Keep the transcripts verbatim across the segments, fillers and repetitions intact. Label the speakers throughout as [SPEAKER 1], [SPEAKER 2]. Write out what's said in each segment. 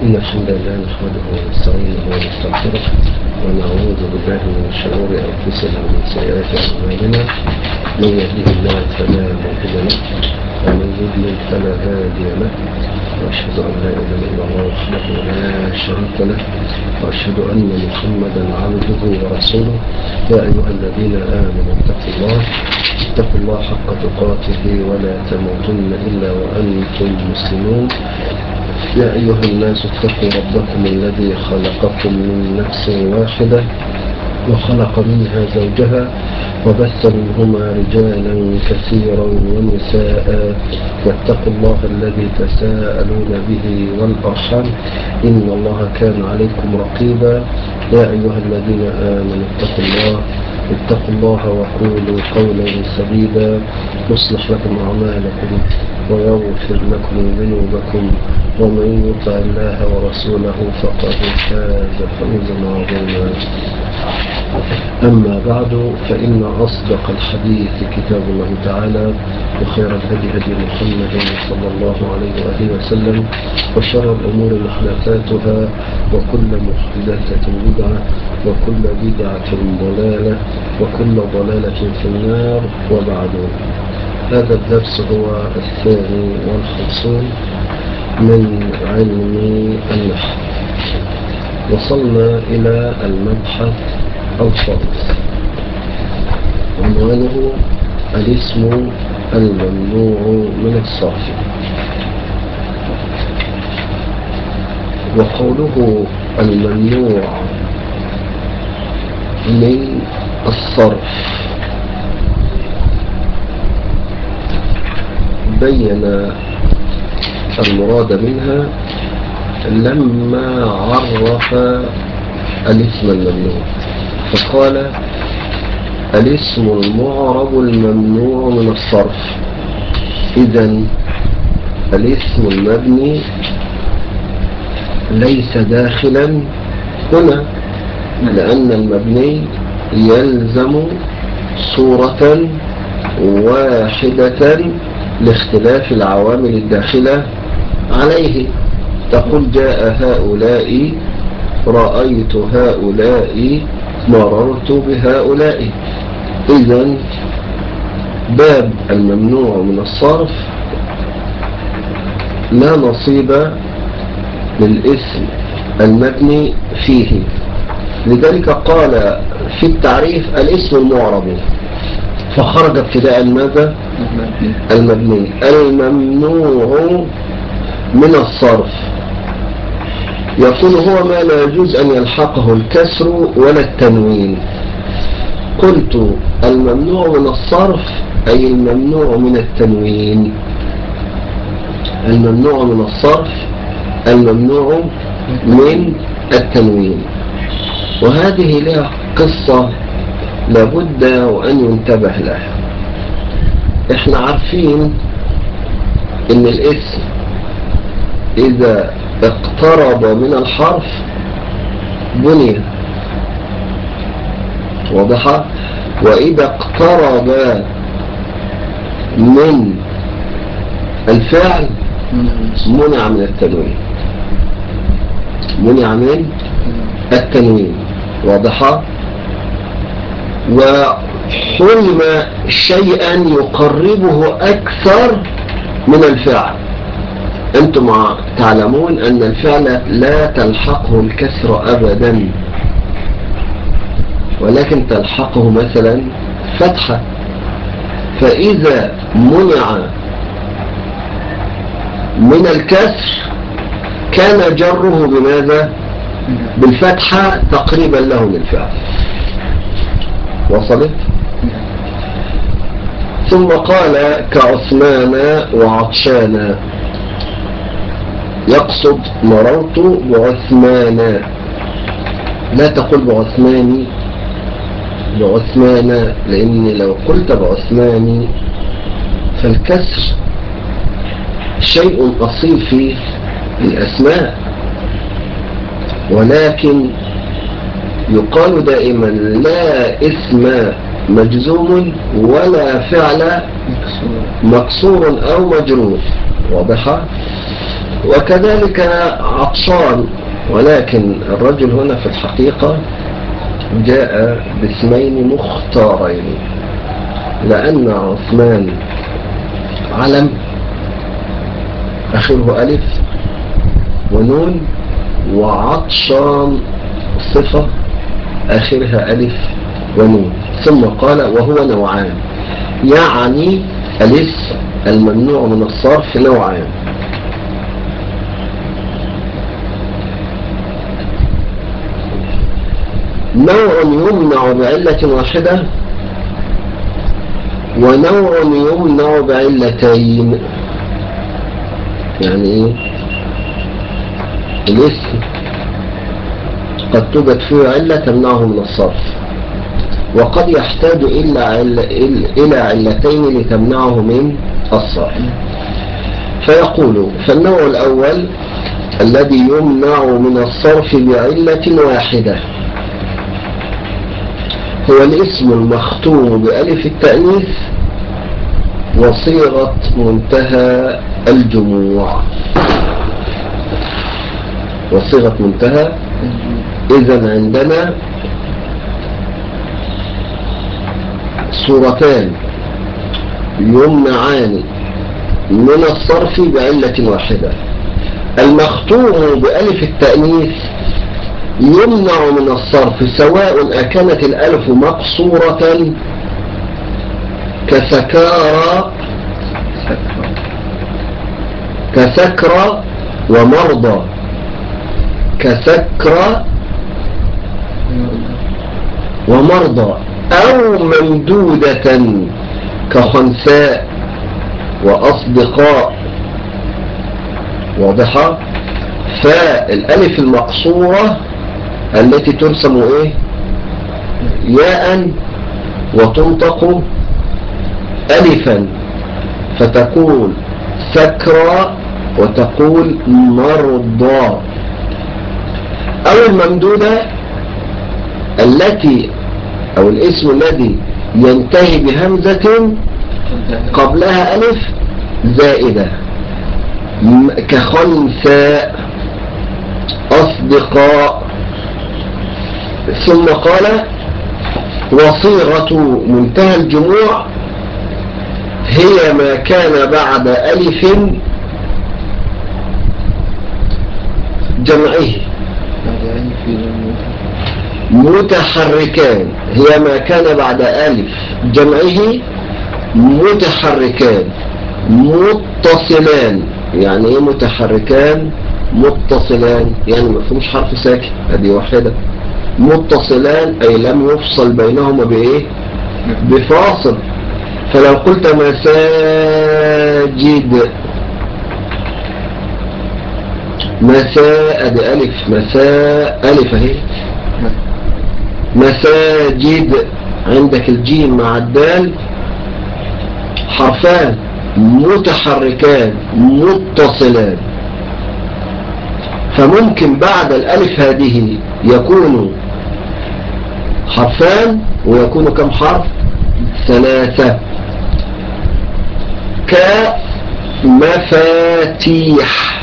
[SPEAKER 1] إن الحمد لله نحمده ونستعينه ونستغفره ونعوذ بالله من شرور أنفسنا ومن سيئات أعمالنا. من يهده الله فلا مضل له ومن يضلل فلا هادي له، وأشهد أن لا إله إلا الله وحده لا شريك له، وأشهد أن محمدا عبده ورسوله. يا أيها الذين آمنوا اتقوا الله اتقوا الله حق تقاته ولا تموتن إلا وأنتم مسلمون. يا أيها الناس اتقوا ربكم الذي خلقكم من نفس واحدة وخلق منها زوجها وبث منهما رجالا كثيرا ونساء، واتقوا الله الذي تساءلون به والأرحام إن الله كان عليكم رقيبا. يا أيها الذين آمنوا اتقوا الله اتقوا الله وقولوا قولا سديدا يصلح لكم أعمالكم ويغفر لكم ذنوبكم، ومن يطع الله ورسوله فقد فاز فوزا عظيما. أما بعد، فإن أصدق الحديث كتاب الله تعالى، وخير الهدي هدي محمد صلى الله عليه وآله وسلم، وشر الأمور محدثاتها، وكل محدثة بدعة، وكل بدعة ضلالة، وكل ضلالة في النار. وبعد، هذا الدرس هو الثاني والخمسون من علم النحو. وصلنا إلى المبحث الخامس، عنوانه الاسم الممنوع من الصرف. وقوله الممنوع من الصرف بين المراد منها لما عرف الاسم الممنوع، فقال الاسم المعرب الممنوع من الصرف. إذن الاسم المبني ليس داخلا هنا، لأن المبني يلزم صورة واحدة لاختلاف العوامل الداخلة عليه. تقول جاء هؤلاء، رأيت هؤلاء، مررت بهؤلاء. إذن باب الممنوع من الصرف لا نصيب للاسم المبني فيه. لذلك قال في التعريف الاسم المعرب، فخرج ابتداء ماذا؟ المبني الممنوع من الصرف. يقول هو ما لا يجوز أن يلحقه الكسر ولا التنوين. قلت الممنوع من الصرف أي الممنوع من التنوين. الممنوع من الصرف الممنوع من التنوين. وهذه لها قصة لابد وأن ينتبه لها. احنا عارفين ان الاسم إذا اقترب من الحرف بني، واضحة؟ وإذا اقترب من الفعل منع من التنوين، منع من التنوين، واضحة؟ وحرم شيئا يقربه أكثر من الفعل. أنتم تعلمون أن الفعل لا تلحقه الكسر أبدا، ولكن تلحقه مثلا فتحة. فإذا منع من الكسر كان جره بماذا؟ بالفتحة تقريبا له للفعل. وصلت؟ ثم قال كعثمان وعطشان، يقصد مررت بعثمان. لا تقل بعثماني بعثمان، لأن لو قلت بعثماني فالكسر شيء أصيل في الأسماء، ولكن يقال دائما لا اسم مجزوم ولا فعل مكسور أو مجرور، واضحة؟ وكذلك عطشان، ولكن الرجل هنا في الحقيقة جاء باسمين مختارين، لأن عثمان علم آخره ألف ونون، وعطشان صفة آخرها ألف ونون. ثم قال وهو نوعان، يعني الاسم الممنوع من الصرف نوعان. نوع يمنع بعلة واحدة، ونوع يمنع بعلتين. يعني ايه؟ الاسم قد توجد فيه علة تمنعه من الصرف، وقد يحتاج إلى علتين لتمنعه من الصرف. فيقول فالنوع الأول الذي يمنع من الصرف بعلة واحدة هو الاسم المختوم بألف التأنيث وصيغة منتهى الجموع. وصيغة منتهى. إذن عندنا صورتان يمنعان من الصرف بعلة واحدة. المختوم بألف التأنيث يمنع من الصرف سواء أكانت الألف مقصورة كسكارى كسكرى ومرضى، كسكرى ومرضى، أو ممدودة كخنساء وأصدقاء. واضحة؟ فالألف المقصورة التي ترسم إيه؟ ياء وتنطق ألفا، فتقول سكرى وتقول مرضى. أو الممدودة التي أو الاسم الذي ينتهي بهمزة قبلها ألف زائدة كخنساء، أصدقاء. ثم قال وصيغة منتهى الجموع هي ما كان بعد ألف جمعه متحركان، هي ما كان بعد ألف جمعه متحركان متصلان. يعني ايه متحركان متصلان؟ يعني ما فيهمش حرف ساكن، هذه واحدة. متصلان أي لم يفصل بينهما بإيه؟ بفاصل. فلو قلت مساجد، مساء دي ألف، مساء ألف اهي. مساجد عندك الجيم مع الدال حرفان متحركان متصلان، فممكن بعد الألف هذه يكون حرفان ويكون كم حرف؟ ثلاثة. كمفاتيح.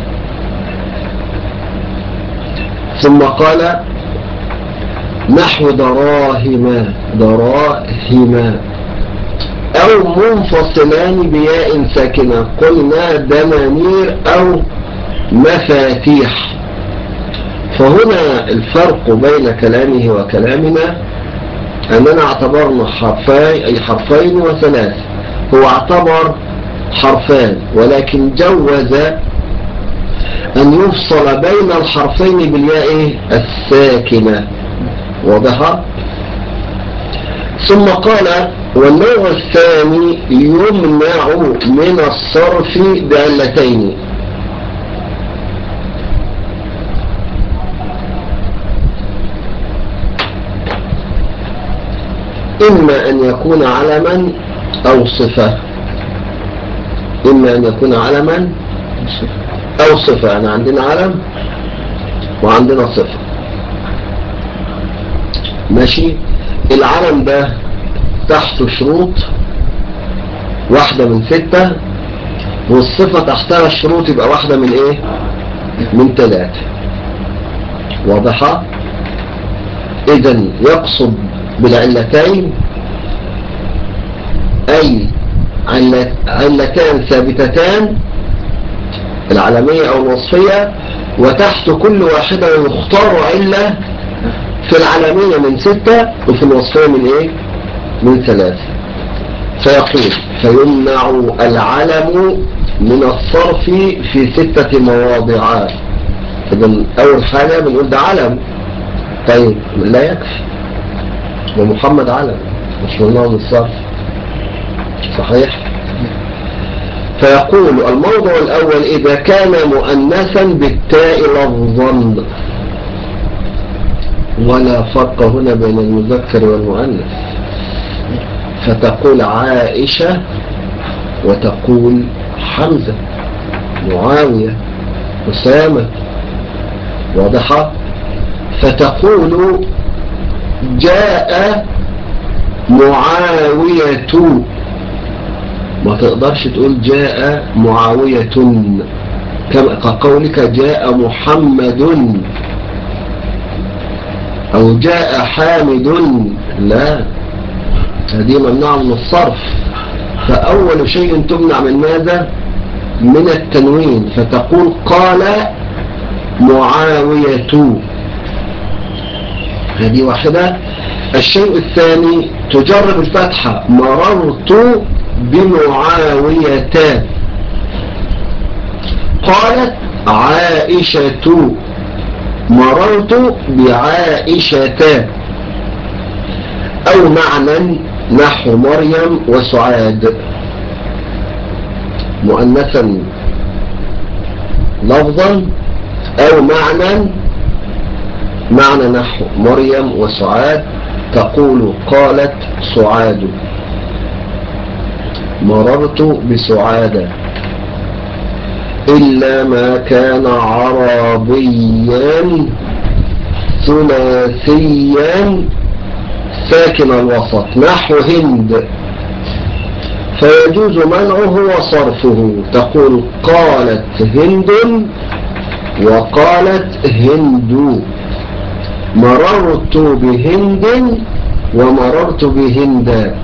[SPEAKER 1] ثم قال نحو دراهم، دراهم. أو منفصلان بياء ساكنة قلنا دنانير أو مفاتيح. فهنا الفرق بين كلامه وكلامنا أننا اعتبرنا حرفين أي حرفين وثلاث، هو اعتبر حرفان ولكن جوز أن يفصل بين الحرفين بالياء الساكنة. واضحة؟ ثم قال والنوع الثاني يمنع من الصرف بعلتين. إما أن يكون علما أو صفة. إما أن يكون علما أو صفة. أنا عندنا علم وعندنا صفة. ماشي. العلم ده تحته شروط واحدة من ستة والصفة تحتها الشروط يبقى واحدة من ايه؟ من ثلاثة. واضحة؟ اذن يقصد بالعلتين اي علتان ثابتتان، العلمية او الوصفية، وتحت كل واحدة يختار علة، في العلمية من ستة وفي الوصفية من ايه؟ من ثلاثة. فيقول فيمنع العلم من الصرف في ستة مواضع. إذن أول حاجة بنقول ده علم، طيب لا يكفي، ومحمد علم مش ممنوع من الصرف، صحيح؟ فيقول الموضع الأول إذا كان مؤنثا بالتاء لفظا، ولا فرق هنا بين المذكر والمؤنث، فتقول عائشة وتقول حمزة، معاوية، أسامة. واضحة؟ فتقول جاء معاوية، ما تقدرش تقول جاء معاوية كقولك جاء محمد أو جاء حامد، لا، هذه ممنوع من الصرف. فأول شيء تمنع من ماذا؟ من التنوين، فتقول قال معاوية، هذه واحدة. الشيء الثاني تجرب الفتحة، مررت بمعاوية، قالت عائشة، مررت بعائشة. أو معنى نحو مريم وسعاد، مؤنثا لفظا، أو معنى معنى نحو مريم وسعاد، تقول قالت سعاد، مررت بسعادة. إلا ما كان عربيا ثلاثيا ساكن الوسط نحو هند، فيجوز منعه وصرفه، تقول قالت هند وقالت هند، مررت بهند ومررت بهند.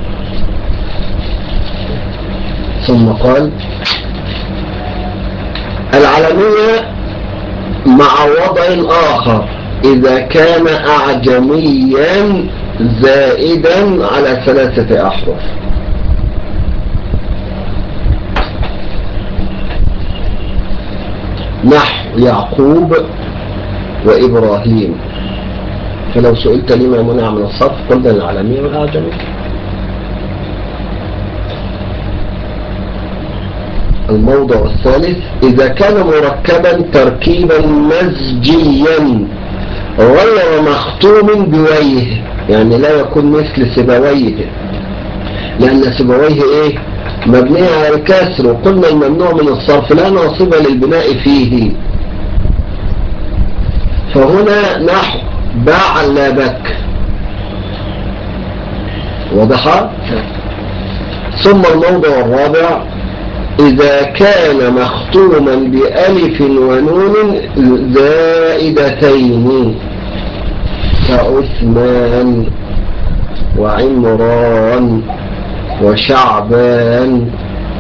[SPEAKER 1] ثم قال العلمية مع وضع آخر إذا كان أعجميا زائدا على ثلاثة أحرف، نحو يعقوب وإبراهيم. فلو سئلت لما منع من الصرف قلنا العلمية والأعجمية. الموضع الثالث إذا كان مركبا تركيبا مزجيا غير مختوم بويه، يعني لا يكون مثل سبويه، لأن سبويه إيه؟ مبنية على الكسر، وقلنا الممنوع من الصرف لا ناصب للبناء فيه، فهنا نحو باع لا بك. واضحة؟ ثم الموضع الرابع إذا كان مختوما بألف ونون زائدتين كعثمان وعمران وشعبان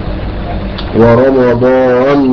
[SPEAKER 1] ورمضان.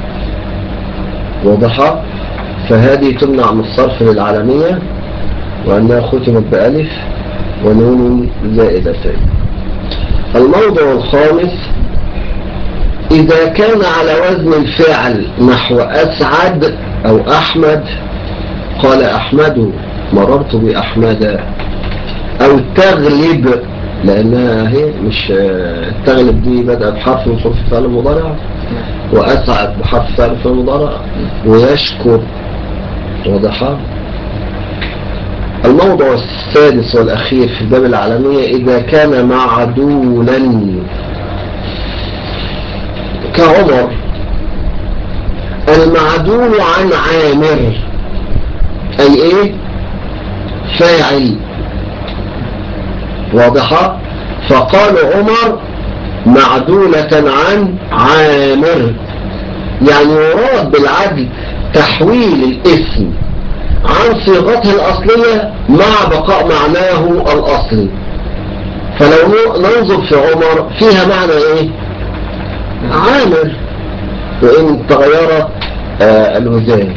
[SPEAKER 1] واضحة؟ فهذه تمنع من الصرف للعالمية، وأنها ختمت بألف ونون زائدتين. الموضع الخامس إذا كان على وزن الفعل نحو أسعد أو أحمد، قال أحمد مررت بأحمد، أو تغلب، لأنها هي مش تغلب دي بدأ بحرف من حروف الفعل المضارع، وأسعد بحرف فعل المضارع، ويشكر. واضحة؟ الموضع السادس والأخير في الباب العالمية إذا كان معدولا كعمر، المعدول عن عامر أي إيه؟ فاعل. واضحة؟ فقال عمر معدولة عن عامر، يعني يراد بالعدل تحويل الاسم عن صيغته الأصلية مع بقاء معناه الأصلي. فلو ننظر في عمر فيها معنى ايه؟ عامر، وإن تغيرت آه الوزان.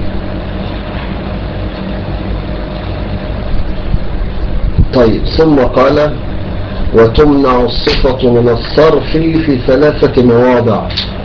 [SPEAKER 1] طيب ثم قال وتمنع الصفة من الصرف في ثلاثة مواضع.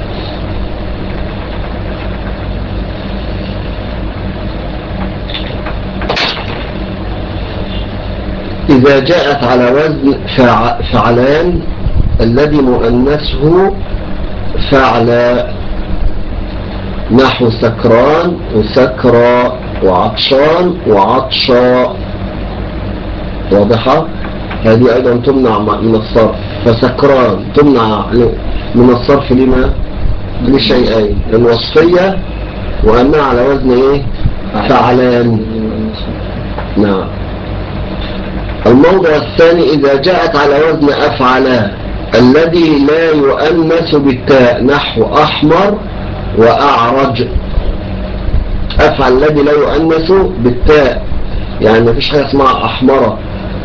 [SPEAKER 1] إذا جاءت على وزن فعلان الذي مؤنثه فعلا، نحو سكران وسكرى وعطشان وعطشا، واضحة؟ هذه أيضا تمنع من الصرف. فسكران تمنع من الصرف لما؟ لشيئين، الوصفية وأنها على وزن إيه؟ فعلان. نعم. الموضع الثاني إذا جاءت على وزن أفعلا الذي لا يؤنث بالتاء، نحو أحمر وأعرج. أفعل الذي لا يؤنث بالتاء، يعني ما فيش حاجة اسمها أحمرة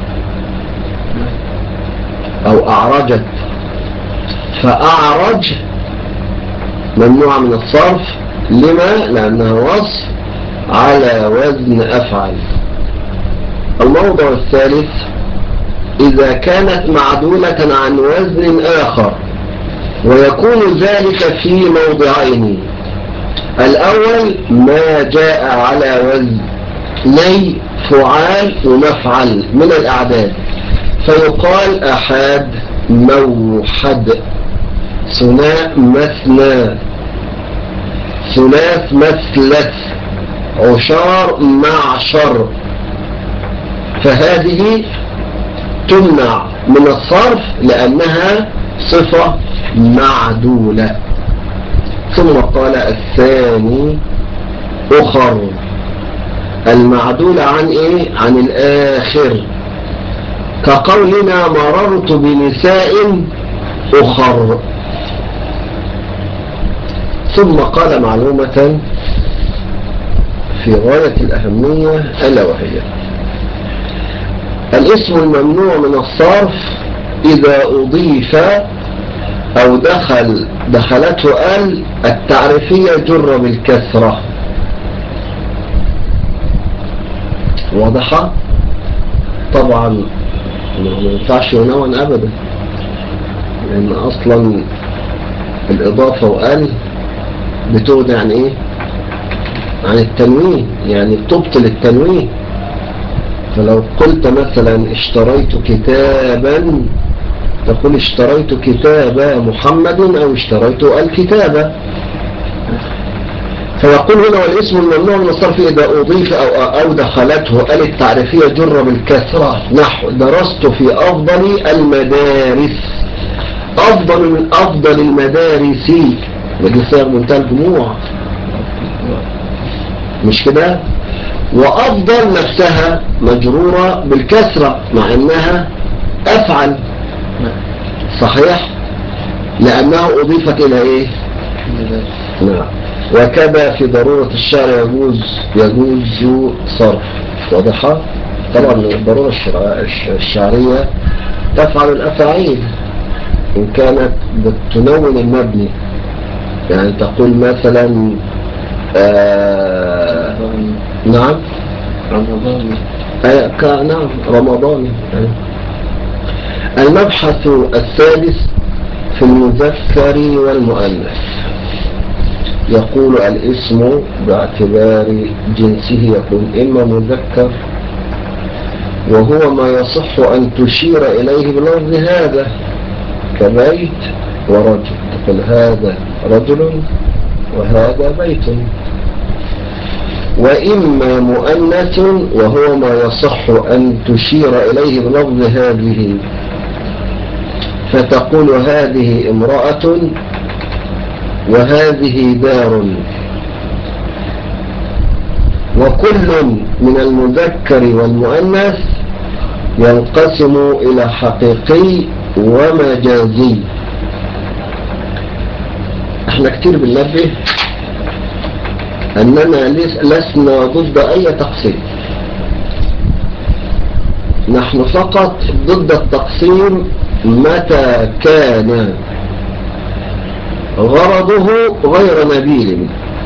[SPEAKER 1] أو أعرجت. فأعرج ممنوع من الصرف، لما؟ لأنها وصف على وزن أفعل. الموضع الثالث إذا كانت معدولة عن وزن آخر، ويكون ذلك في موضعين. الأول ما جاء على وزن لي فعال ومفعل من الأعداد، فيقال أحد موحد، ثناء مثنى، ثلاث مثلث، عشار معشر. فهذه تمنع من الصرف لأنها صفة معدولة. ثم قال الثاني أخر، المعدولة عن إيه؟ عن الآخر، كقولنا مررت بنساء أخر. ثم قال معلومة في غاية الأهمية، ألا وهي الاسم الممنوع من الصرف إذا أضيف أو دخل دخلته ال التعريفية جر بالكسرة. واضحة؟ طبعا ما ينفعش ينون أبدا، لأن أصلا الإضافة وال بتغني عن إيه؟ عن التنوين، يعني بتبطل التنوين. فلو قلت مثلا اشتريت كتابا تقول اشتريت كتاب محمد أو اشتريت الكتاب. فيقول هنا والاسم الممنوع من الصرف إذا أضيف أو, أو دخلته ال التعريفية جر بالكسرة، نحو درست في أفضل المدارس. أفضل من أفضل المدارس، ودي صيغ منتهى الجموع، مش كده؟ وأفضل نفسها مجرورة بالكسرة مع أنها أفعل، صحيح؟ لأنها أضيفت إلى إيه؟ نعم. وكذا في ضرورة الشعر يجوز يجوز صرف. واضحة؟ طبعا الضرورة الشعرية تفعل الأفاعيل إن كانت بتنون المبني، يعني تقول مثلا آه نعم رمضاني، آه نعم رمضاني. المبحث السادس في المذكر والمؤنث، يقول الاسم باعتبار جنسه يكون إما مذكر وهو ما يصح أن تشير إليه بلفظ هذا، كبيت ورجل، تقول هذا رجل وهذا بيت. وإما مؤنث وهو ما يصح أن تشير إليه بلفظ هذه، فتقول هذه امرأة وهذه دار. وكل من المذكر والمؤنث ينقسم إلى حقيقي ومجازي. احنا كتير بننبه أننا لسنا ضد أي تقسيم، نحن فقط ضد التقسيم متى كان غرضه غير نبيل.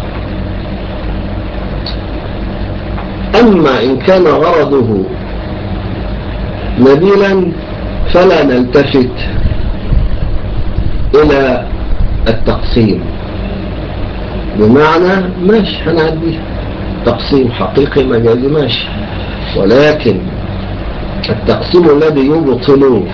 [SPEAKER 1] أما إن كان غرضه نبيلا فلا نلتفت إلى التقسيم، بمعنى ماشي هنعديه تقسيم حقيقي مجازي ماشي، ولكن التقسيم الذي يبطل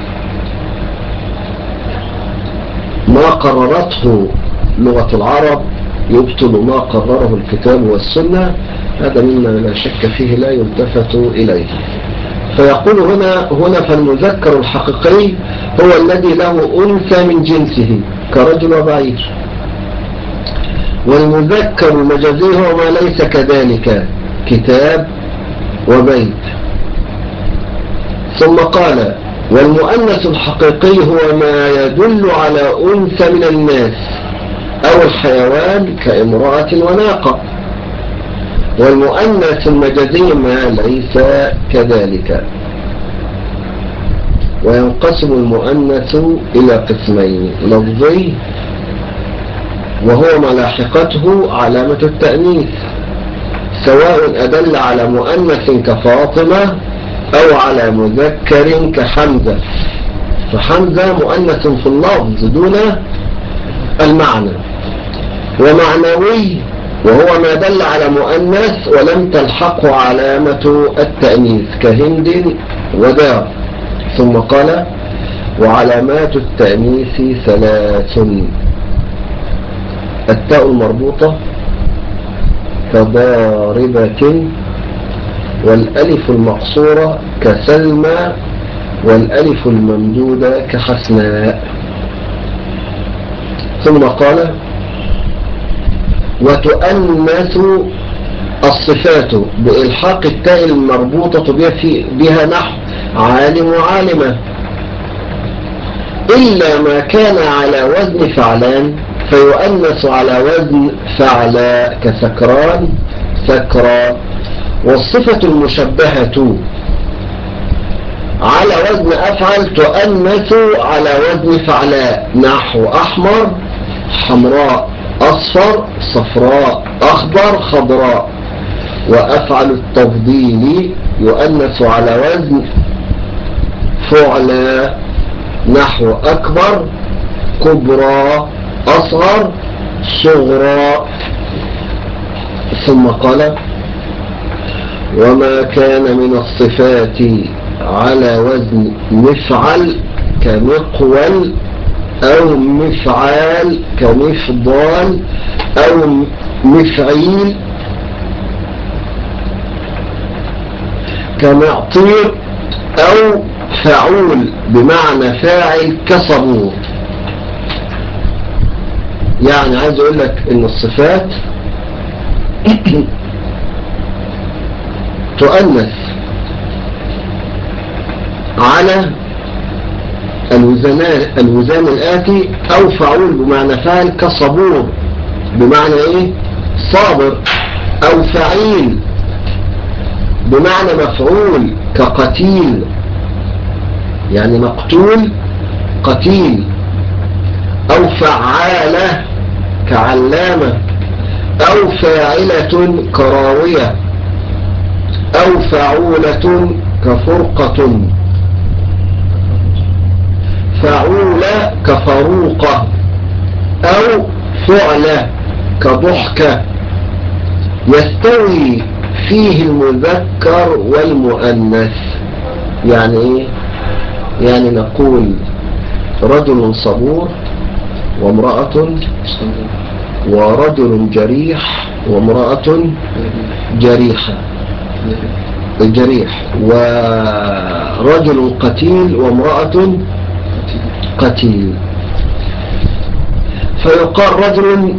[SPEAKER 1] ما قررته لغة العرب، يبطل ما قرره الكتاب والسنة، هذا مما لا شك فيه لا يلتفت إليه. فيقول هنا هنا فالمذكر الحقيقي هو الذي له أنثى من جنسه كرجل وبعير، والمذكر المجازي هو ما ليس كذلك كتاب وبيت. ثم قال والمؤنث الحقيقي هو ما يدل على أنثى من الناس أو الحيوان كامرأة وناقة، والمؤنث المجازي ما ليس كذلك. وينقسم المؤنث إلى قسمين: لفظي وهو ما لاحقته علامة التأنيث، سواء أدل على مؤنث كفاطمة أو على مذكر كحمزة، فحمزة مؤنث في اللفظ دون المعنى. ومعنوي وهو ما دل على مؤنث ولم تلحقه علامة التأنيث كهند ودار. ثم قال وعلامات التأنيث ثلاث: التاء المربوطة كضاربة، والألف المقصورة كسلمى، والألف الممدودة كحسناء. ثم قال وتؤنث الصفات بإلحاق التاء المربوطة بها نحو عالم وعالمة، إلا ما كان على وزن فعلان فيؤنث على وزن فعلا كسكران سكرى. والصفة المشبهة على وزن أفعل تؤنث على وزن فعلاء نحو أحمر حمراء أصفر صفراء أخضر خضراء. وأفعل التفضيل يؤنث على وزن فعلا نحو أكبر كبرى أصغر صغرى. ثم قال وما كان من الصفات على وزن مفعل كمقول أو مفعال كمفضال أو مفعيل كمعطير أو فعول بمعنى فاعل كصبور. يعني عايز أقول لك إن الصفات تؤنث على الوزان الوزان الآتي: أو فعول بمعنى فاعل كصبور بمعنى إيه صابر، أو فعيل بمعنى مفعول كقتيل يعني مقتول قتيل، أو فعالة كعلامة، أو فاعلة كراوية، أو فعولة كفرقة، فعولة كفروقة، أو فعلة كضحكة. يستوي فيه المذكر والمؤنث. يعني إيه؟ يعني نقول رجل صبور وامرأة ورجل جريح وامرأة جريحة الجريح، ورجل قتيل وامرأة قتيل. فيقال رجل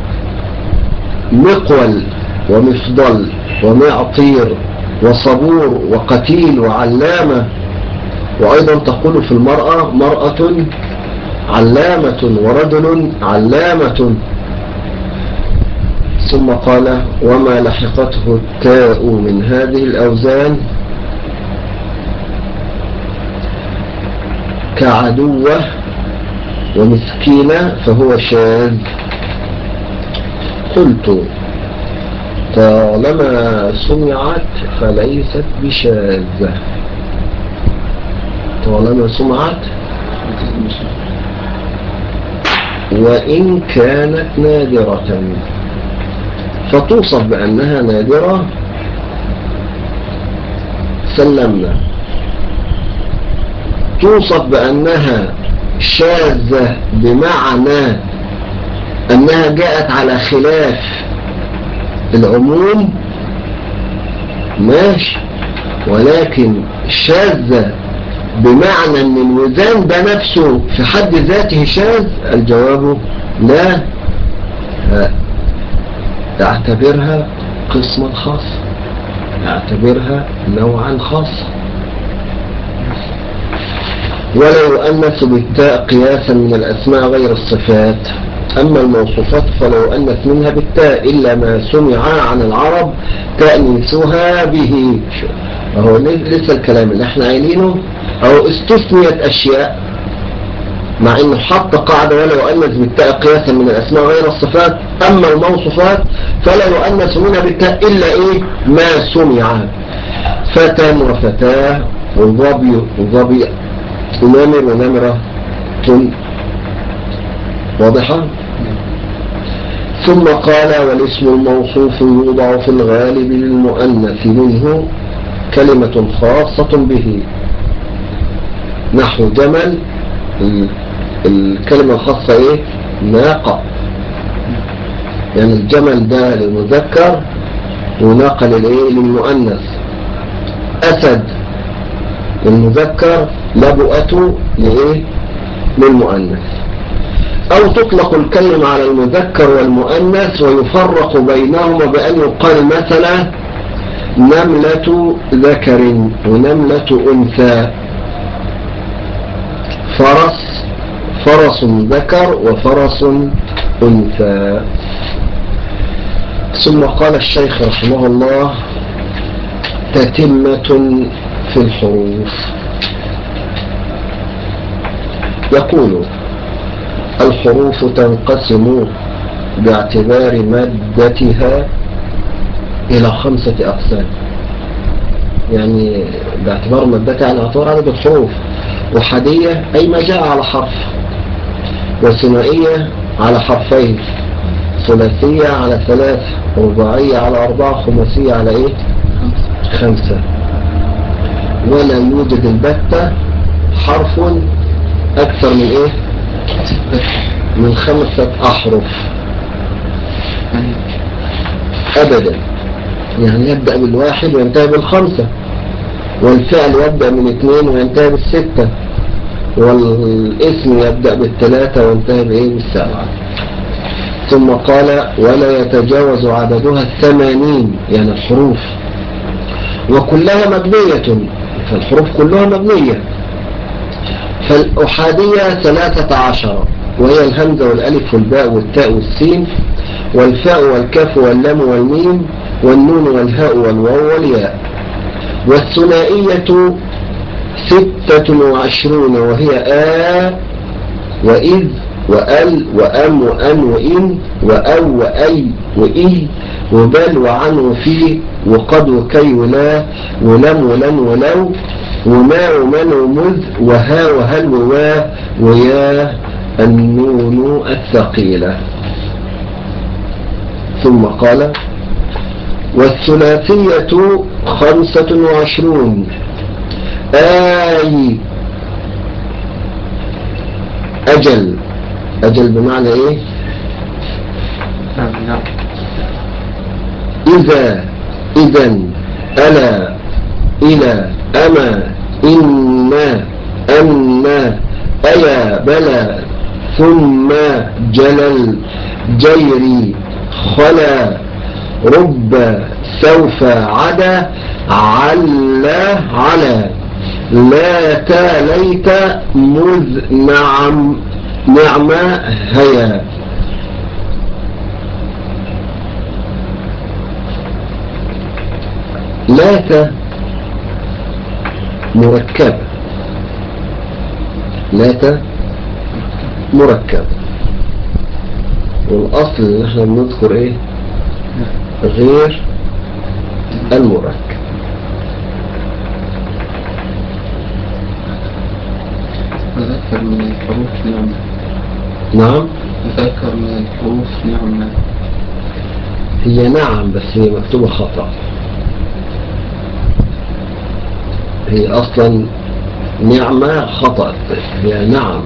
[SPEAKER 1] مقول ومفضل ومعطير وصبور وقتيل وعلامة. وأيضا تقول في المرأة مرأة علامة ورجل علامة. ثم قال وما لحقته التاء من هذه الأوزان كعدوة ومسكينة فهو شاذ. قلت طالما سمعت فليست بشاذة، طالما سمعت وإن كانت نادرة فتوصف بأنها نادرة سلمنا، توصف بأنها شاذة بمعنى أنها جاءت على خلاف العموم ماشي، ولكن شاذة بمعنى أن الوزان ده نفسه في حد ذاته شاذ، الجواب لا، اعتبرها قسما خاصا، اعتبرها نوعا خاصا. ولا يؤنث بالتاء قياسا من الأسماء غير الصفات، أما الموصوفات فلا يؤنث منها بالتاء إلا ما سمع عن العرب تأنيثها به. أهو لسه الكلام اللي احنا قايلينه، أو استثنيت أشياء مع إنه حط قاعدة ولا يؤنث بالتاء قياسا من الأسماء غير الصفات. أما الموصوفات فلا يؤنث منها بالتاء إلا إيه ما سمع، فتى وفتاة وظبي وظبي ونمر ونمرة، واضحة. ثم قال والاسم الموصوف يوضع في الغالب للمؤنث منه كلمة خاصة به، نحو جمل، الكلمة الخاصة ايه ناقة، يعني الجمل ده للمذكر وناقة للايه للمؤنث. أسد للمذكر، لبؤة لإيه للمؤنث. أو تطلق الكلمة على المذكر والمؤنث ويفرق بينهما بأن يقال مثلا نملة ذكر ونملة أنثى، فرس فرس ذكر وفرس أنثى. ثم قال الشيخ رحمه الله تتمة في الحروف، يقول الحروف تنقسم باعتبار مادتها إلى خمسة أقسام، يعني باعتبار مادتها على اعتبار عدد الحروف، وحدية أي ما جاء على حرف، وثنائية على حرفين، ثلاثية على ثلاثة، رباعية على أربعة، خماسية على إيه خمسة. ولا يوجد البتة حرف أكثر من إيه من خمسة أحرف أبدا، يعني يبدأ بالواحد وينتهي بالخمسة، والفعل يبدأ من اثنين وينتهي بالستة، والاسم يبدأ بالثلاثة وينتهي بإيه بالسبعة. ثم قال ولا يتجاوز عددها الثمانين، يعني الحروف وكلها مبنية، فالحروف كلها مبنية. فالأحادية ثلاثة عشر وهي الهمزة والألف والباء والتاء والسين والفاء والكاف واللام والميم والنون والهاء والواو والياء. والثنائية ستة وعشرون وهي آ وإذ وأل وأم وأن وإن وأو وأي وإي وبل وعن وفي وقد وكي ولا ولم ولن ولو وما ومن ومذ وها وهل ووا ويا النون الثقيلة. ثم قال والثلاثية خمسة وعشرون آي أجل، أجل بمعنى إيه إذا إذن ألا إلى أما إنا أنا أيا بلى ثم جلل جيري خلا رب سوف عدا علا على لا تاليت مذ نعم نعم هيا. لات مركبة، لات مركبة، والأصل اللي احنا بنذكر ايه؟ غير المركب.
[SPEAKER 2] تذكر من الحروف نعم.
[SPEAKER 1] نعم،
[SPEAKER 2] تذكر من الحروف نعم.
[SPEAKER 1] هي نعم بس هي مكتوبة خطأ، هي أصلا نعمة خطأ، هي نعم،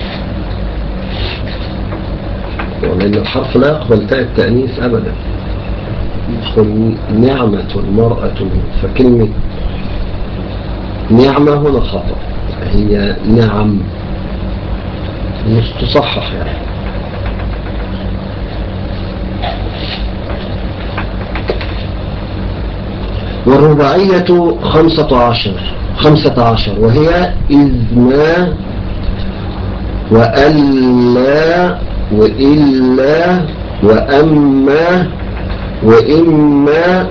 [SPEAKER 1] ولأن الحرف لا يقبل تاء التأنيث أبدا. قل نعمة المرأة، فكلمة نعمة هنا خطأ، هي نعم، مش تصحح يعني. والرباعية خمسة عشر خمسة عشر وهي إذ ما وألا وإلا وأما وإما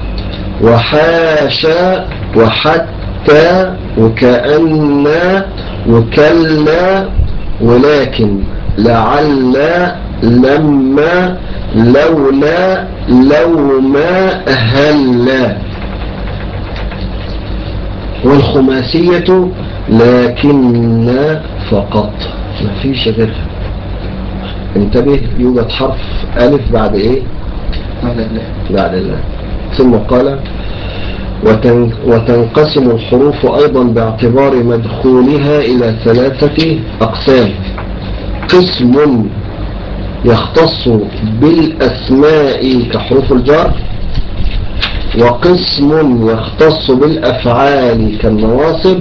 [SPEAKER 1] وحاشا وحتى وكأن وكلا ولكن لعل لما لولا لوما هلا. والخماسية لكن فقط، ما فيش غيرها. انتبه، يوجد حرف ألف بعد ايه؟ بعد الله. ثم قال وتن وتنقسم الحروف أيضا باعتبار مدخولها إلى ثلاثة أقسام: قسم يختص بالأسماء كحروف الجر، وقسم يختص بالأفعال كالنواصب،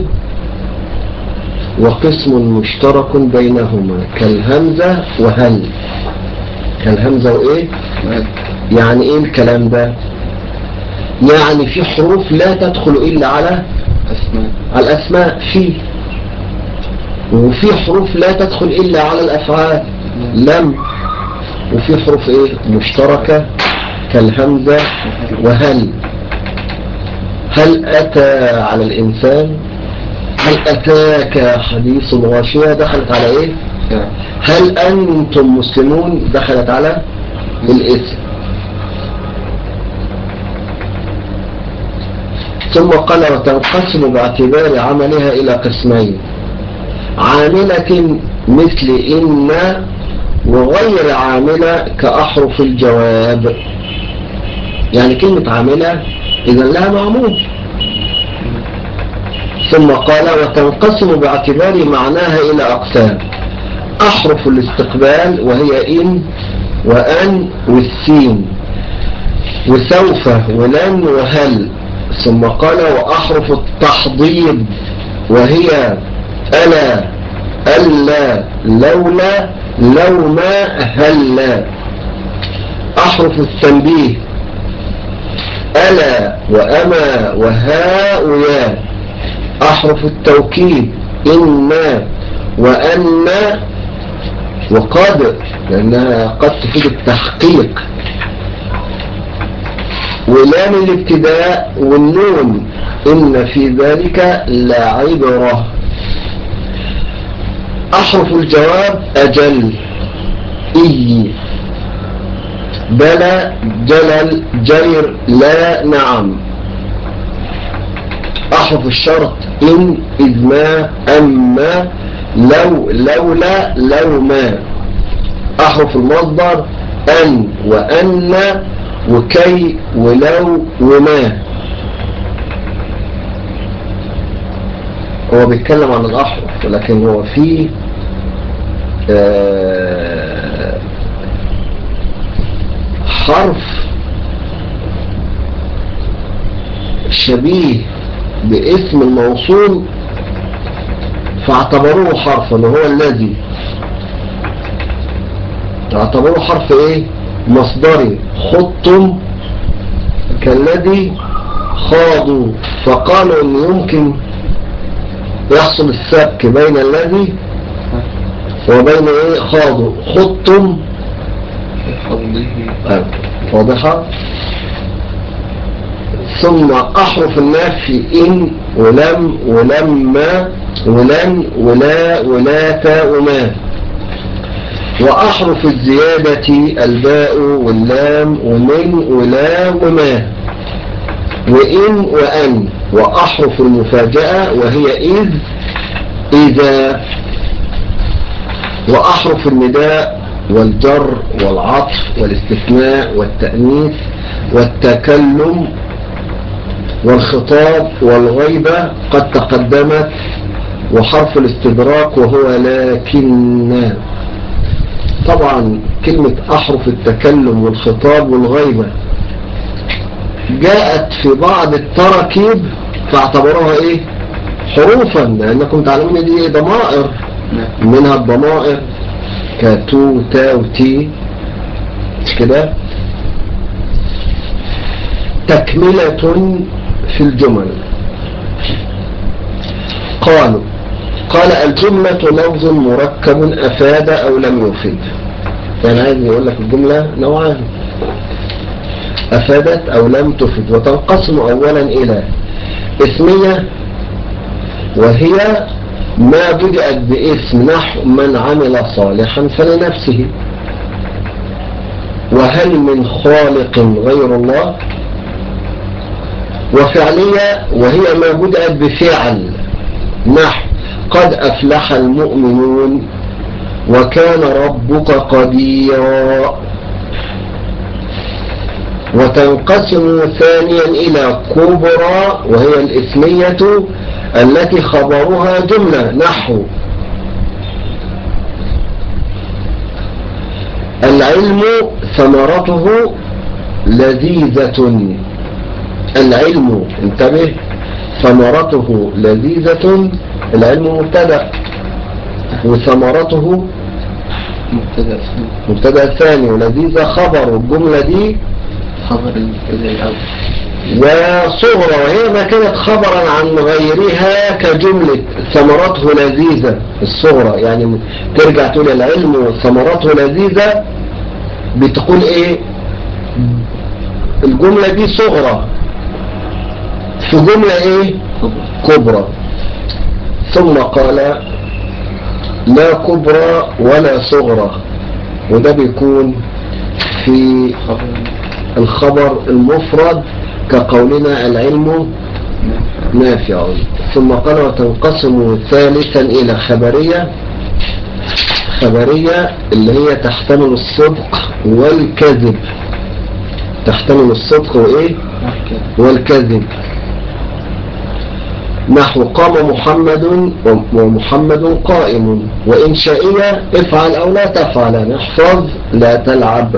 [SPEAKER 1] وقسم مشترك بينهما كالهمزة وهل. كالهمزة وإيه؟ يعني إيه الكلام ده؟ يعني في حروف لا تدخل إلا على
[SPEAKER 2] أسماء.
[SPEAKER 1] على الأسماء فيه، وفي حروف لا تدخل إلا على الأفعال لم، وفي حروف إيه مشتركة كالهمزة وهل. هل أتى على الإنسان، هل أتاك حديث الغاشية دخلت على إيه؟ هل أنتم مسلمون دخلت على الاسم. ثم قال وتنقسم باعتبار عملها إلى قسمين: عاملة مثل إن، وغير عاملة كأحرف الجواب. يعني كلمة عاملة إذا لها معمول. ثم قال وتنقسم باعتبار معناها إلى أقسام: أحرف الاستقبال وهي إن وأن والسين وسوف ولن وهل. ثم قال وأحرف التحضيض وهي ألا ألا لولا لوما هلا. أحرف التنبيه ألا وأما وها ويا. أحرف التوكيد إنا وأن وقد، لأنها قد تفيد التحقيق. ولام الابتداء والنون إن في ذلك لعبرة. أحرف الجواب أجل إي بلى جلل جير لا نعم. أحرف الشرط إن إذ ما أما لو لولا لو ما. أحرف المصدر أن وأن وكي ولو وما. هو بيتكلم عن الأحرف، ولكن هو فيه آه حرف شبيه باسم الموصول فاعتبروه حرفا، وهو الذي اعتبروه حرف ايه مصدري. خضتم كالذي خاضوا، فقالوا ان يمكن يحصل السبك بين الذي وبين ايه خاضوا. خضتم واضحة. ثم أحرف النفي إن ولم ولما ولن ولا ولاة وما. وأحرف الزيادة الباء واللام ومن ولا وما وإن وأن. وأحرف المفاجأة وهي إذ إذا. وأحرف النداء والجر والعطف والاستثناء والتأنيث والتكلم والخطاب والغيبة قد تقدمت. وحرف الاستدراك وهو لكن. طبعا كلمة أحرف التكلم والخطاب والغيبة جاءت في بعض التراكيب فاعتبروها ايه حروفا، لأنكم تعلمون دي ضمائر، منها الضمائر كتو تا وتي كده تكملة في الجمل. قالوا قال الجملة لفظ مركب أفاد أو لم يفيد. يعني عايز يقول لك الجملة نوعان، أفادت أو لم تفد. وتنقسم أولا إلى اسمية وهي ما بدأت باسم نحو من عمل صالحا فلنفسه، وهل من خالق غير الله. وفعلية وهي ما بدأت بفعل نحو قد أفلح المؤمنون وكان ربك قديرا. وتنقسم ثانيا إلى كبرى وهي الاسمية التي خبرها جملة نحو العلم ثمرته لذيذة. العلم انتبه ثمرته لذيذة، العلم مبتدأ وثمرته
[SPEAKER 2] مبتدأ
[SPEAKER 1] مبتدأ ثاني ولذيذة خبر. الجملة دي
[SPEAKER 2] خبر المبتدأ الأول.
[SPEAKER 1] وصغرى وهي ما كانت خبرا عن غيرها كجملة ثمرته لذيذة الصغرى، يعني ترجع تقول العلم ثمرته لذيذة بتقول ايه الجملة دي صغرى في جملة ايه كبرى. ثم قال لا كبرى ولا صغرى، وده بيكون في الخبر المفرد كقولنا العلم نافع. ثم قال وتنقسم ثالثا إلى خبرية. خبرية اللي هي تحتمل الصدق والكذب، تحتمل الصدق وإيه والكذب. نحو قام محمد ومحمد قائم. وإنشائية افعل أو لا تفعل، احفظ لا تلعب.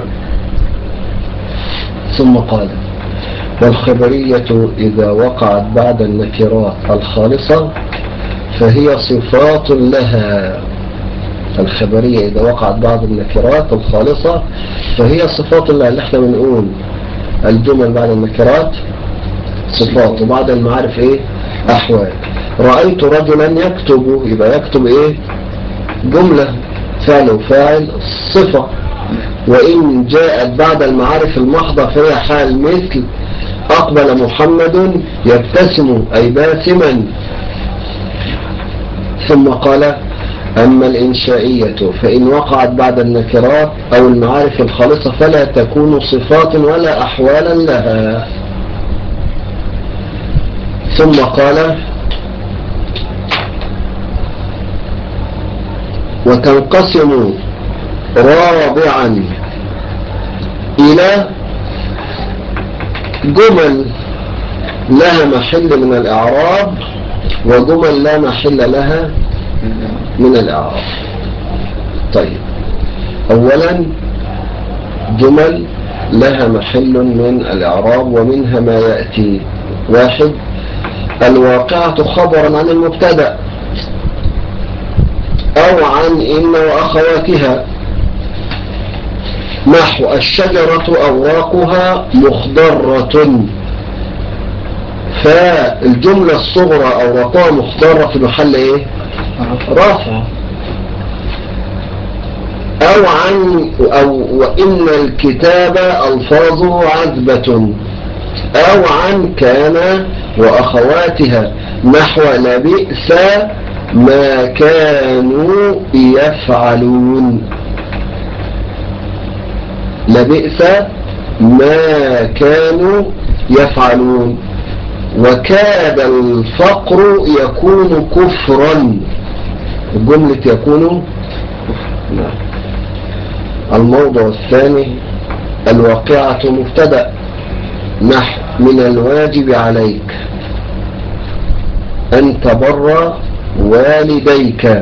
[SPEAKER 1] ثم قال والخبرية إذا وقعت بعد النكرات الخالصة فهي صفات لها. الخبرية إذا وقعت بعد النكرات الخالصة فهي صفات لها، اللي احنا بنقول الجمل بعد النكرات صفات وبعد المعارف ايه أحوال. رأيت رجلا يكتب، يبقى يكتب ايه جملة فعل وفاعل صفة. وإن جاءت بعد المعارف المحضة فهي حال مثل أقبل محمد يبتسم أي باسما. ثم قال أما الإنشائية فإن وقعت بعد النكرات أو المعارف الخالصة فلا تكون صفات ولا أحوالا لها. ثم قال وتنقسم رابعا إلى جمل لها محل من الإعراب وجمل لا محل لها من الإعراب. طيب أولا جمل لها محل من الإعراب ومنها ما يأتي. واحد الواقعة خبرا عن المبتدأ أو عن إن وأخواتها. نحو الشجرة أوراقها مخضرة، فالجملة الصغرى أوراقها مخضرة في محل إيه رافع. أو عن أو وإن الكتاب ألفاظه عذبة، أو عن كان وأخواتها نحو لبئس ما كانوا يفعلون. لبئس ما كانوا يفعلون. وكاد الفقر يكون كفرا. الجملة يكون كفرا. الموضع الثاني الواقعة مبتدأ نحو من الواجب عليك أن تبر والديك.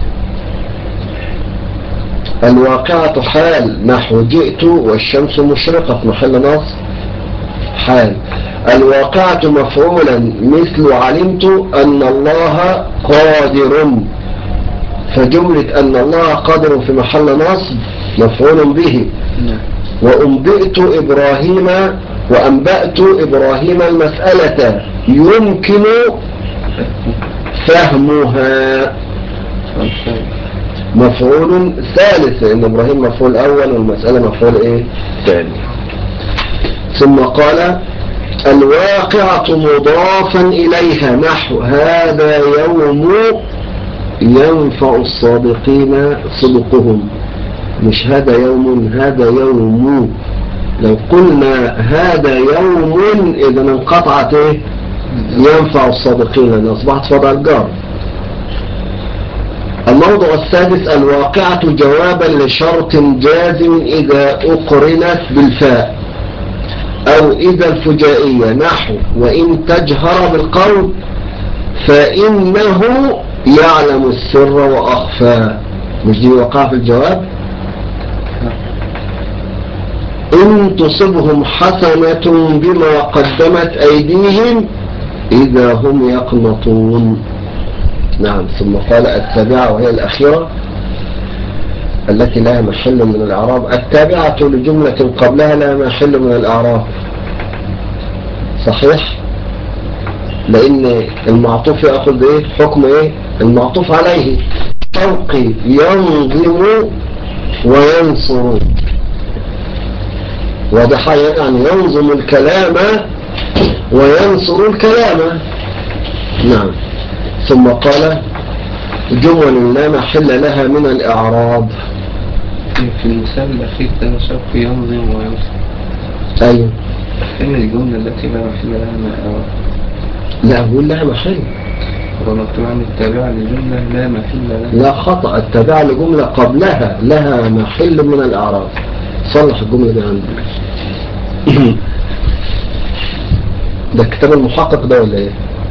[SPEAKER 1] الواقعة حال نحو جئت والشمس مشرقة في محل نصب حال. الواقعة مفعولا مثل علمت أن الله قادر، فجملة أن الله قادر في محل نصب مفعول به. وأنبئت إبراهيم وأنبأت إبراهيم المسألة يمكن فهمها مفعول ثالث، لأن إبراهيم مفعول أول والمسألة مفعول إيه ثاني. ثم قال الواقعة مضافا إليها نحو هذا يوم ينفع الصادقين صدقهم. مش هذا يوم، هذا يوم. لو قلنا هذا يوم إذا انقطعت إيه ينفع الصادقين لأن أصبحت فضع الجار. الموضوع السادس الواقعة جوابا لشرط جازم إذا أقرنت بالفاء أو إذا الفجائية نحو وإن تجهر بالقول فإنه يعلم السر وأخفى. مش دي وقع في الجواب؟ إن تصبهم حسنة بما قدمت أيديهم إذا هم يقنطون. نعم. ثم قال التابعة وهي الأخيرة التي لها محل من الإعراب. التابعة لجملة قبلها لها محل من الإعراب صحيح، لأن المعطوف يأخذ إيه حكم إيه المعطوف عليه. شوقي ينظم وينصر واضح يعني ينظم الكلام وينصر الكلام. نعم. ثم قال جمل لا محل لها من الإعراب.
[SPEAKER 2] في المثال الأخير ده شوقي ينظم وينصر.
[SPEAKER 1] أيوه.
[SPEAKER 2] إن الجملة التي لا محل لها من الإعراب.
[SPEAKER 1] لا أقول لها محل.
[SPEAKER 2] ونكتب عن التابعة لجملة لا محل لها.
[SPEAKER 1] لا خطأ. التابعة لجملة قبلها لها محل من الإعراب. صلح الجملة دي عندي. ده الكتاب المحقق ده ولا ايه؟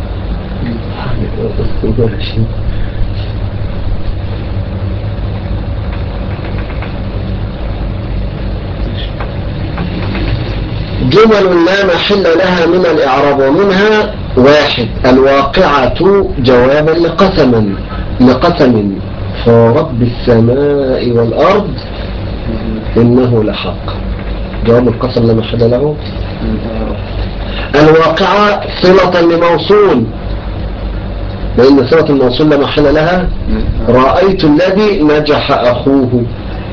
[SPEAKER 1] جمل لا محل لها من الإعراب ومنها واحد الواقعة جوابا لقسم لقسم فرب السماء والأرض إنه لحق. جواب القسم لا محل له. الواقعة صلة لموصول لأن صلة الموصول لا محل لها. رأيت الذي نجح أخوه.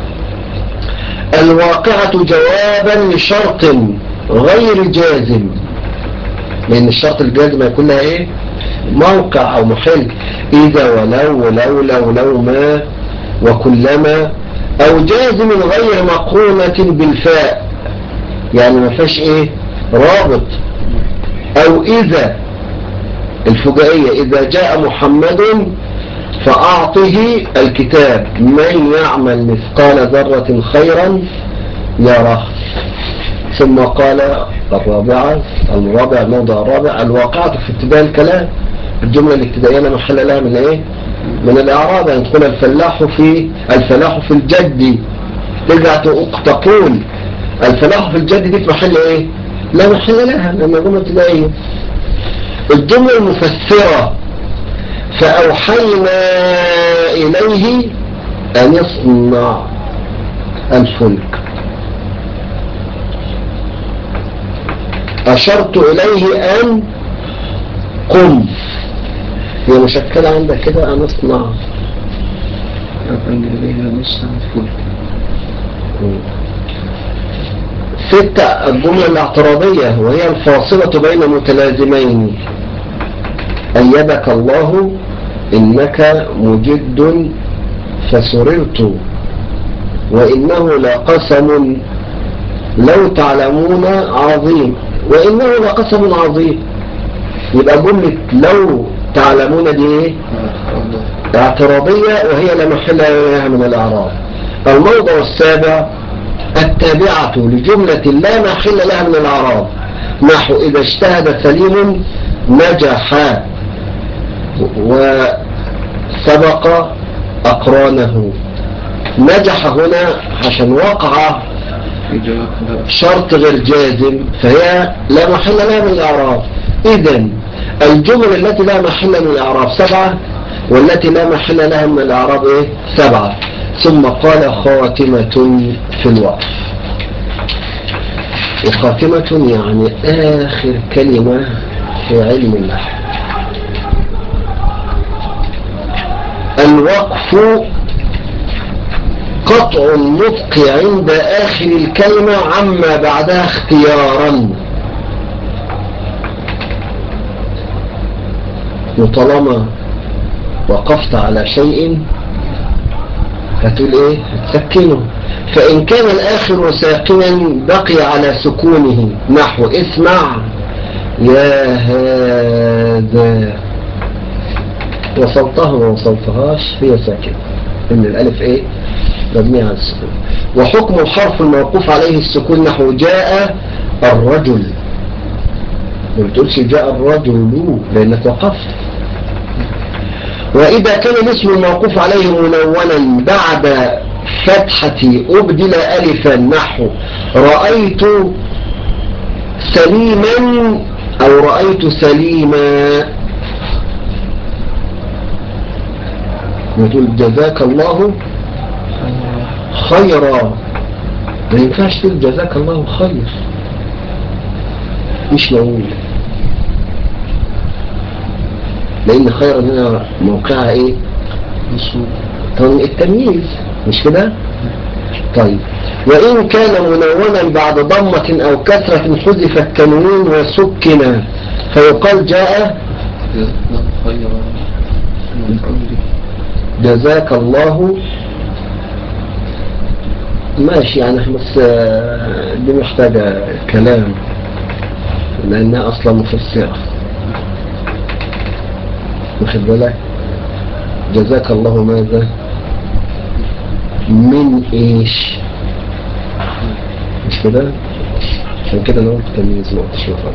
[SPEAKER 1] الواقعة جوابا لشرط غير جازم لأن الشرط الجازم يكون لها إيه موقع أو محل. إذا ولو ولولا ولو ما وكلما أو جازم غير مقرونة بالفاء يعني ما فيش إيه رابط. أو إذا الفجائية إذا جاء محمد فأعطه الكتاب من يعمل مثقال ذرة خيرا يره. ثم قال الرابعة الرابع الموضع الرابع الواقعة في ابتداء الكلام. الجملة الابتدائية لا محل لها من ايه من الإعراب. يعني تقول الفلاح في الفلاح في الجد ترجع تقول الفلاح في الجد دي في محل ايه لا محل لها لأنها جملة ابتدائية. الجملة المفسرة فأوحينا إليه أن يصنع الفلك. أشرت إليه أن قم هي مشكلة عندك كده أن أصنع
[SPEAKER 2] أن إليه أن يصنع الفلك.
[SPEAKER 1] ستة الجملة الاعتراضية وهي الفاصلة بين متلازمين. أيدك الله إنك مجد فسررت وإنه لقسم لو تعلمون عظيم. وإنه لقسم عظيم، يبقى جملة لو تعلمون دي ايه؟ اعتراضية وهي لا محل لها من الإعراب. الموضع السابع التابعة لجملة لا محل لها من الإعراب، نحو إذا اجتهد سليم نجح وسبق أقرانه. نجح هنا عشان وقع شرط غير جازم فهي لا محل لها من الإعراب. إذن الجمل التي لا محل من الإعراب سبعة، والتي لا محل لها من الإعراب إيه؟ سبعة. ثم قال خاتمة في الوقف. وخاتمة يعني آخر كلمة في علم النحو. الوقف قطع النطق عند آخر الكلمة عما بعدها اختيارا، وطالما وقفت على شيء هتقول ايه؟ هتسكنه. فإن كان الآخر ساكنا بقي على سكونه، نحو اسمع يا هذا. وصلتها ما وصلتهاش هي ساكنة، إن الألف ايه؟ مبنية على السكون. وحكم الحرف الموقوف عليه السكون نحو جاء الرجل، ما بتقولش جاء الرجل لأنك وقفت. وإذا كان الاسم الموقوف عليه منونا بعد فتحة أبدل ألفا، نحو رأيت سليما أو رأيت سليما، وتقول جزاك الله خيرا. ما ينفعش تقول جزاك الله خير، مش موجود، لأن خيرا هنا موقعها إيه؟ التمييز، مش كده؟ طيب. وإن كان منونا بعد ضمة أو كسرة حذف التنوين وسكن فيقال جاء جزاك الله. ماشي يعني، بس دي محتاجة كلام لأنها أصلا مفسرة، واخد بالك؟ جزاك الله ماذا من ايش، مش كده؟ عشان كده انا قلت تمييز وقت شوفها.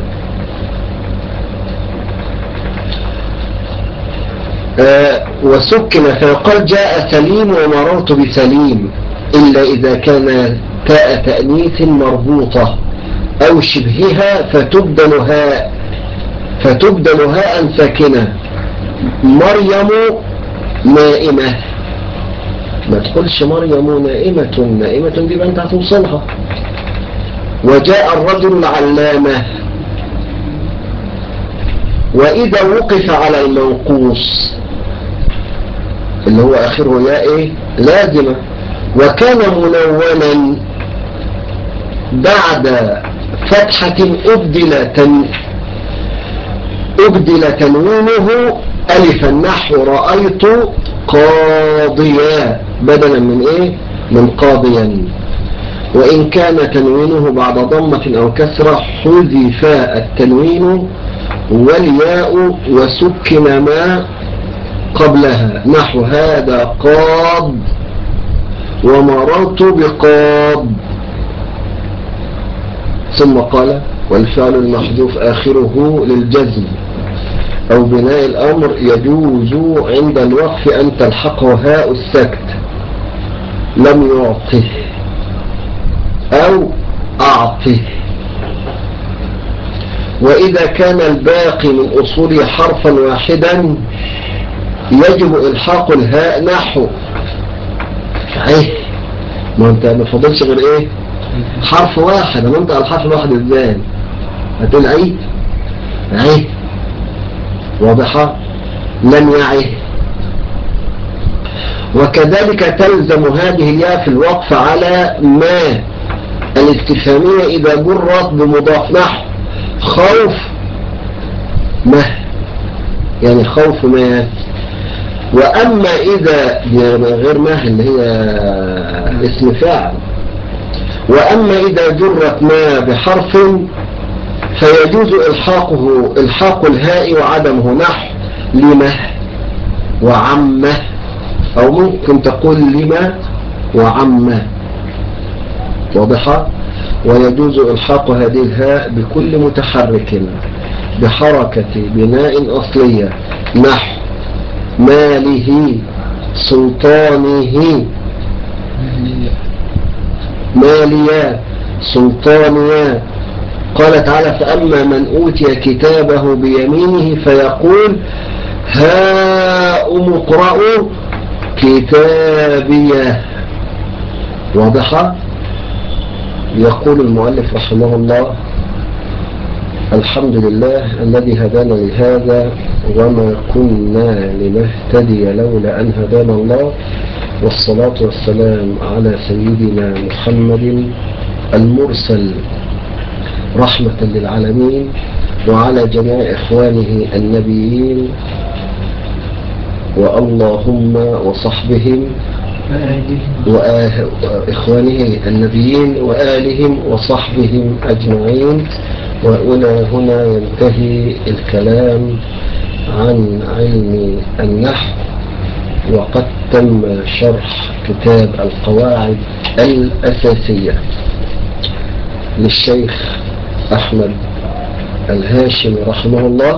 [SPEAKER 1] آه وسكن فيقال جاء سليم ومررت بسليم، إلا إذا كان تاء تأنيث مربوطة أو شبهها فتبدل هاء فتبدل هاء ساكنة. مريم نائمة، ما تقولش مريم نائمة، نائمة دي بقى انت هتوصلها. وجاء الرجل العلامة. وإذا وقف على المنقوص اللي هو آخره يا إيه لازمة، وكان منونا بعد فتحة أبدل تن أبدل تنوينه ألفا، نحو رأيت قاضيا بدلا من إيه؟ من قاضيا. وإن كان تنوينه بعد ضمة أو كسرة حذف التنوين والياء وسكن ما قبلها، نحو هذا قاض ومررت بقاض. ثم قال والفعل المحذوف آخره للجزم أو بناء الأمر يجوز عند الوقف أن تلحقه هاء السكت لم يعطه أو أعطه. وإذا كان الباقي من أصوله حرفا واحدا يجب إلحاق الهاء، نحو عيه. ما أنت ما فضلش غير إيه؟ حرف واحد. ما أنت الحرف الواحد إزاي؟ هتقول عيه عيه، واضحة؟ لم يعه. وكذلك تلزم هذه الياء في الوقف على ما الاستفهامية إذا جرت بمضاف نحو خوف مه، يعني خوف ما. وأما إذا غير ما اللي هي اسم فاعل، وأما إذا جرت ما بحرف فيجوز إلحاقه إلحاق الهاء وعدمه نحو لمه وعمه، أو ممكن تقول لما وعمه، واضحة. ويجوز إلحاق هذه الهاء بكل متحرك بحركة بناء أصلية نحو ماله سلطانه، ماليا سلطانيا. قال تعالى فأما من أوتي كتابه بيمينه فيقول هاؤم اقرءوا كتابيه، واضحة. يقول المؤلف رحمه الله الحمد لله الذي هدانا لهذا وما كنا لنهتدي لولا أن هدانا الله، والصلاة والسلام على سيدنا محمد المرسل رحمة للعالمين وعلى جميع إخوانه النبيين واللهم وصحبهم وإخوانه النبيين وآلهم وصحبهم أجمعين. وإلى هنا ينتهي الكلام عن علم النحو، وقد تم شرح كتاب القواعد الأساسية للشيخ أحمد الهاشمي رحمه الله،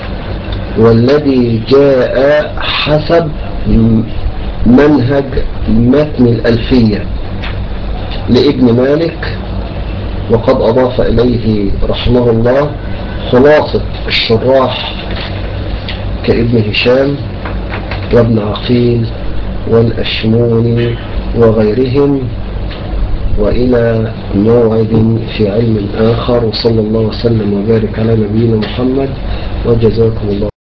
[SPEAKER 1] والذي جاء حسب منهج متن الألفية لابن مالك، وقد أضاف إليه رحمه الله خلاصة الشراح كابن هشام وابن عقيل والأشموني وغيرهم. وإلى موعد في علم آخر، وصلى الله وسلم وبارك على نبينا محمد، وجزاكم الله